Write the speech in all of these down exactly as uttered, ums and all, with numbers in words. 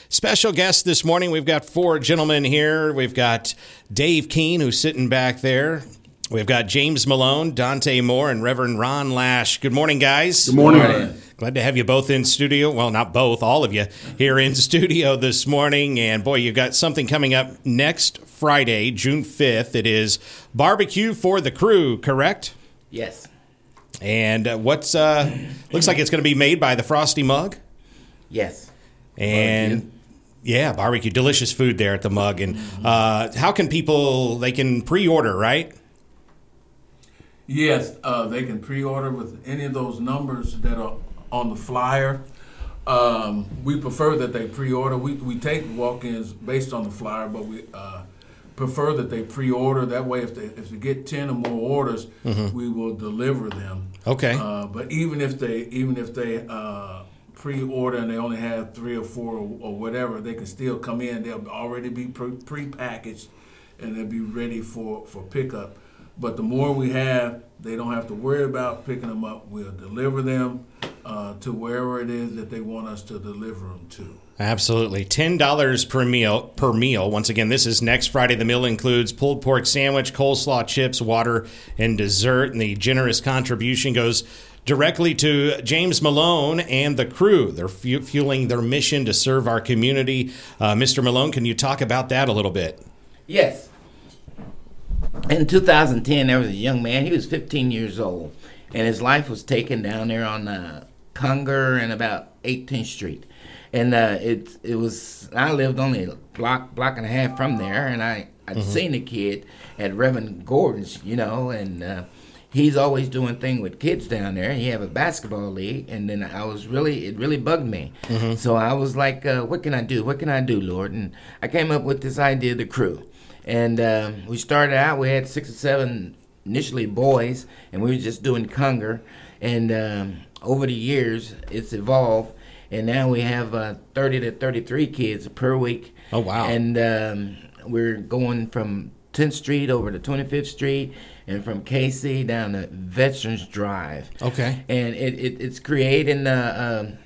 Special guests this morning. We've got four gentlemen here. We've got Dave Keene, who's sitting back there. We've got James Malone, Dante Moore, and Reverend Ron Lash. Good morning, guys. Good morning. Good morning. Glad to have you both in studio. Well, not both, all of you here in studio this morning. And boy, you've got something coming up next Friday, June fifth. It is Barbecue for the Crew, correct? Yes. And uh, what's, uh, looks like it's going to be made by the Frosty Mug? Yes. And... Barbecue. Yeah, barbecue, delicious food there at the Mug. And uh, how can people, they can pre-order, right? Yes, uh, they can pre-order with any of those numbers that are on the flyer. Um, we prefer that they pre-order. We, we take walk-ins based on the flyer, but we uh, prefer that they pre-order. That way, if they if they get ten or more orders, mm-hmm. we will deliver them. Okay. Uh, but even if they even if they uh, pre-order and they only have three or four or, or whatever, they can still come in. They'll already be pre- pre-packaged and they'll be ready for, for pickup. But the more we have, they don't have to worry about picking them up. We'll deliver them uh, to wherever it is that they want us to deliver them to. Absolutely. ten dollars per meal. Per meal. Once again, this is next Friday. The meal includes pulled pork sandwich, coleslaw, chips, water, and dessert. And the generous contribution goes directly to James Malone and the crew. They're fu- fueling their mission to serve our community. Uh, Mister Malone, can you talk about that a little bit? Yes. In two thousand ten, there was a young man. He was fifteen years old, and his life was taken down there on uh, Conger and about eighteenth Street. And uh, it it was. I lived only a block block and a half from there, and I I'd mm-hmm. seen the kid at Reverend Gordon's, you know, and. Uh, He's always doing things with kids down there. He have a basketball league, and then I was really, it really bugged me. Mm-hmm. So I was like, uh, what can I do? What can I do, Lord? And I came up with this idea, the crew. And uh, we started out, we had six or seven initially boys, and we were just doing Conger. And um, over the years, it's evolved, and now we have uh, thirty to thirty-three kids per week. Oh, wow. And um, we're going from tenth Street over to twenty-fifth Street, and from Casey down to Veterans Drive. Okay. And it, it it's creating a, um,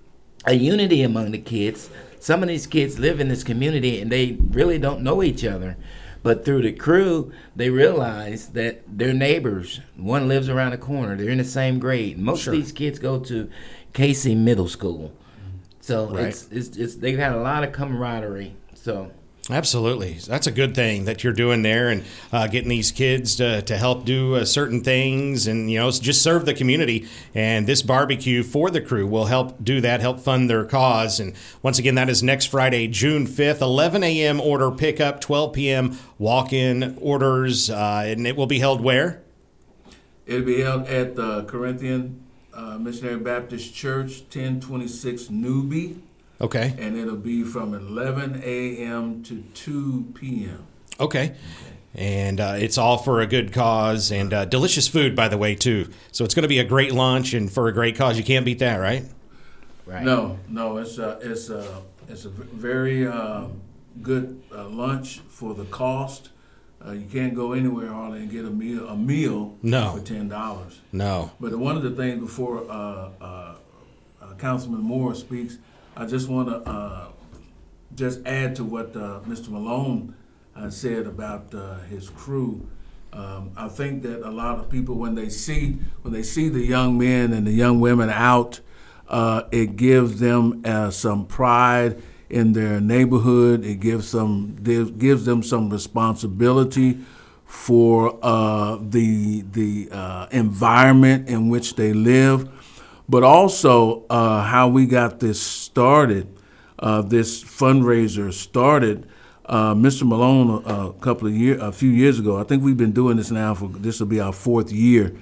a unity among the kids. Some of these kids live in this community, and they really don't know each other. But through the crew, they realize that they're neighbors. One lives around the corner. They're in the same grade. Most sure. of these kids go to Casey Middle School. So right. it's, it's it's they've had a lot of camaraderie. So. Absolutely. That's a good thing that you're doing there, and uh, getting these kids to, to help do uh, certain things and, you know, just serve the community. And this barbecue for the crew will help do that, help fund their cause. And once again, that is next Friday, June fifth, eleven a.m. order pickup, twelve p.m. walk-in orders. Uh, and it will be held where? It'll be held at the Corinthian uh, Missionary Baptist Church, ten twenty-six Newby. Okay. And it'll be from eleven a.m. to two p.m. Okay. okay. And uh, it's all for a good cause, and uh, delicious food, by the way, too. So it's going to be a great lunch, and for a great cause. You can't beat that, right? Right. No, no. It's a, it's a, it's a very uh, good uh, lunch for the cost. Uh, you can't go anywhere hardly and get a meal a meal no. for ten dollars. No. But one of the things before uh, uh, uh, Councilman Moore speaks, I just want to uh, just add to what uh, Mister Malone uh, said about uh, his crew. Um, I think that a lot of people, when they see when they see the young men and the young women out, uh, it gives them uh, some pride in their neighborhood. It gives them gives them some responsibility for uh, the the uh, environment in which they live. But also uh, how we got this started, uh, this fundraiser started. Uh, Mister Malone, a, a couple of years, a few years ago, I think we've been doing this now for this will be our fourth year.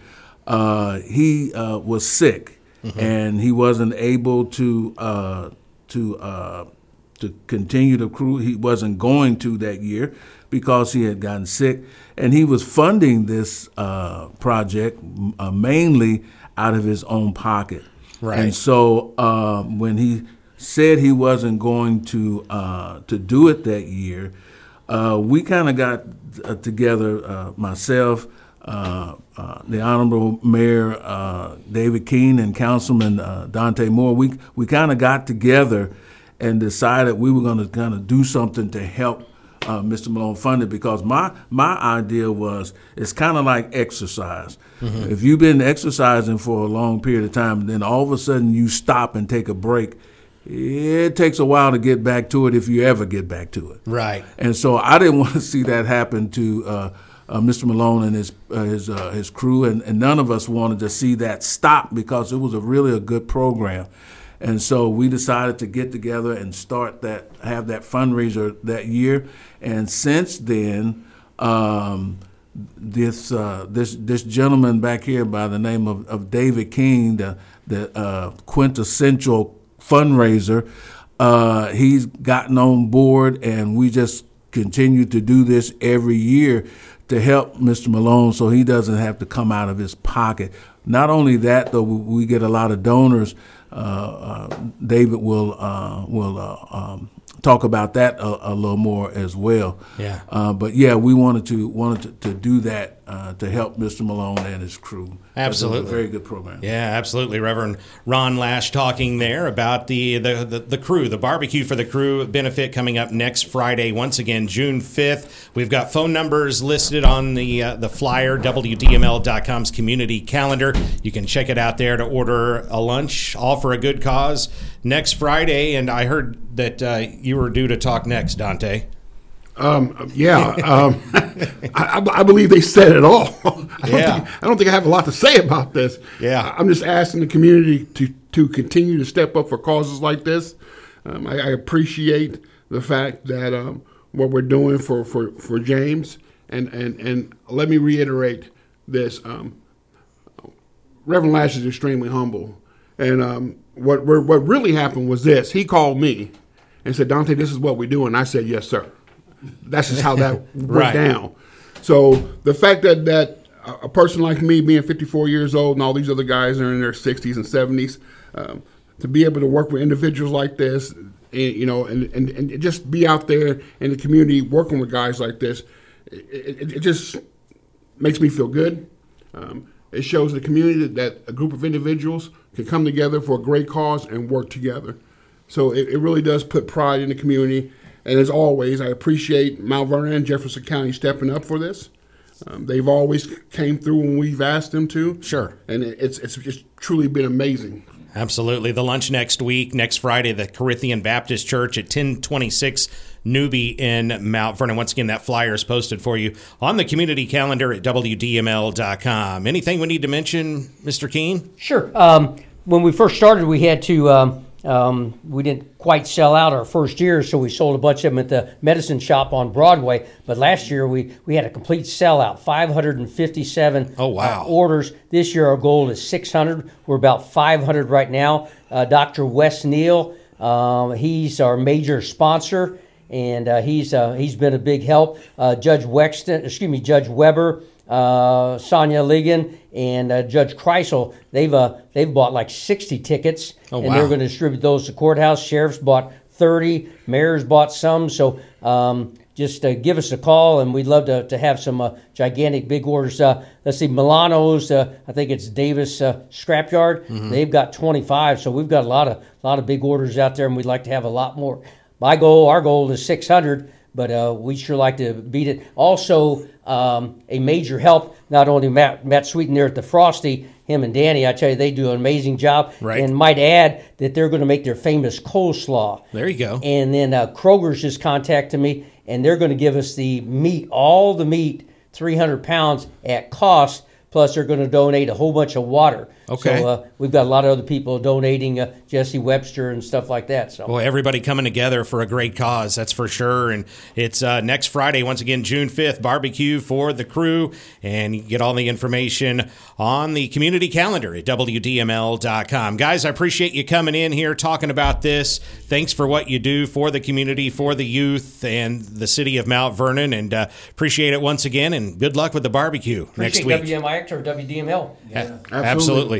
Uh, he uh, was sick, mm-hmm. and he wasn't able to uh, to uh, to continue the crew. He wasn't going to that year because he had gotten sick, and he was funding this uh, project uh, mainly out of his own pocket. Right. And so uh, when he said he wasn't going to uh, to do it that year, uh, we kind of got uh, together, uh, myself, uh, uh, the Honorable Mayor uh, David Keene and Councilman uh, Dante Moore. We we kind of got together and decided we were going to kind of do something to help uh, Mister Malone fund it, because my my idea was it's kind of like exercise. Mm-hmm. If you've been exercising for a long period of time, then all of a sudden you stop and take a break, it takes a while to get back to it if you ever get back to it. Right. And so I didn't want to see that happen to uh, uh, Mister Malone and his uh, his uh, his crew, and, and none of us wanted to see that stop, because it was a really a good program. And so we decided to get together and start that, have that fundraiser that year. And since then, um, this uh, this this gentleman back here by the name of, of David King, the the uh, quintessential fundraiser, uh, he's gotten on board, and we just continue to do this every year to help Mister Malone, so he doesn't have to come out of his pocket. Not only that, though, we get a lot of donors. Uh, uh, David will uh, will uh, um, talk about that a, a little more as well. Yeah. Uh, but yeah, we wanted to wanted to, to do that uh, to help Mister Malone and his crew. Absolutely, it was a very good program. Yeah, absolutely. Reverend Ron Lash talking there about the, the the the crew, the barbecue for the crew benefit coming up next Friday. Once again, June fifth. We've got phone numbers listed on the uh, the flyer, W D M L dot com's community calendar. You can check it out there to order a lunch, all for a good cause, next Friday. And I heard that uh, you were due to talk next, Dante. Um, yeah, um, I, I believe they said it all. I don't, Yeah. think, I don't think I have a lot to say about this. Yeah. I'm just asking the community to, to continue to step up for causes like this. Um, I, I appreciate the fact that um, what we're doing for, for, for James, and, and, and let me reiterate this. Um, Reverend Lash is extremely humble. And um, what, what really happened was this. He called me and said, Dante, this is what we do. And I said, yes, sir. That's just how that went Right. down. So the fact that, that a person like me, being fifty-four years old, and all these other guys are in their sixties and seventies, um, to be able to work with individuals like this, and, you know, and, and, and just be out there in the community working with guys like this, it, it, it just makes me feel good. Um, it shows the community that, that a group of individuals can come together for a great cause and work together. So it, it really does put pride in the community. And as always, I appreciate Mount Vernon and Jefferson County stepping up for this. Um, they've always came through when we've asked them to. Sure. And it, it's it's just truly been amazing. Absolutely. The lunch next week, next Friday, the Corinthian Baptist Church at ten twenty-six Newby in Mount Vernon. Once again, that flyer is posted for you on the community calendar at W D M L dot com. Anything we need to mention, Mister Keene? Sure. Um, when we first started, we had to, um, um, we didn't quite sell out our first year, so we sold a bunch of them at the medicine shop on Broadway. But last year, we, we had a complete sellout, five hundred fifty-seven Oh, wow. uh, orders. This year, our goal is six hundred. We're about five hundred right now. Uh, Doctor Wes Neal, um, he's our major sponsor, and uh, he's uh, he's been a big help. Uh, Judge Wexton, excuse me, Judge Weber, uh, Sonia Ligon, and uh, Judge Kreisel, they've uh, they've bought like sixty tickets, Oh, and wow. they're going to distribute those to courthouse. Sheriff's bought thirty, mayor's bought some. So um, just uh, give us a call, and we'd love to, to have some uh, gigantic big orders. Uh, let's see, Milano's, uh, I think it's Davis uh, Scrapyard. Mm-hmm. They've got twenty-five, so we've got a lot of lot of big orders out there, and we'd like to have a lot more. My goal, our goal is six hundred, but uh, we sure like to beat it. Also, um, a major help, not only Matt, Matt Sweeten there at the Frosty, him and Danny, I tell you, they do an amazing job. Right. And might add that they're going to make their famous coleslaw. There you go. And then uh, Kroger's just contacted me, and they're going to give us the meat, all the meat, three hundred pounds at cost, plus they're going to donate a whole bunch of water. Okay. So uh, we've got a lot of other people donating, uh, Jesse Webster and stuff like that. So. Well, everybody coming together for a great cause, that's for sure. And it's uh, next Friday, once again, June fifth, barbecue for the crew. And you can get all the information on the community calendar at W D M L dot com. Guys, I appreciate you coming in here talking about this. Thanks for what you do for the community, for the youth, and the city of Mount Vernon. And uh, appreciate it once again. And good luck with the barbecue Appreciate next week. W M I X or W D M L. A- Absolutely.